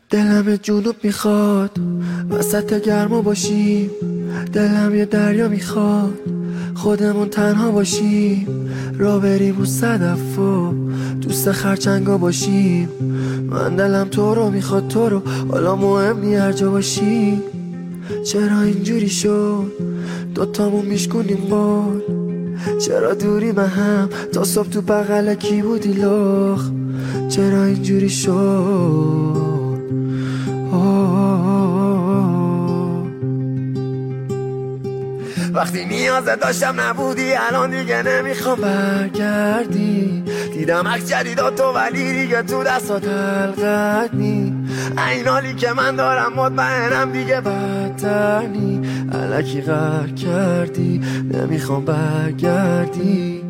دلم جنوب میخواد وسط گرما باشیم، دلم یه دریا میخواد خودمون تنها باشیم، را بریم و صدف و دوست خرچنگا باشیم. من دلم تو رو میخواد، تو رو حالا مهم نی هر جا باشیم. چرا اینجوری شد دوتامون میشکنیم بار؟ چرا دوری به هم تا صبح تو بغل کی بودی لاخ؟ چرا اینجوری شد؟ وقتی نیازه داشتم نبودی، الان دیگه نمیخوام برگردی. دیدم عکس جدیداتو ولی دیگه تو دستات حلقت نی. این حالی که من دارم مطمئنم دیگه بدتر نی. الکی غر کردی نمیخوام برگردی.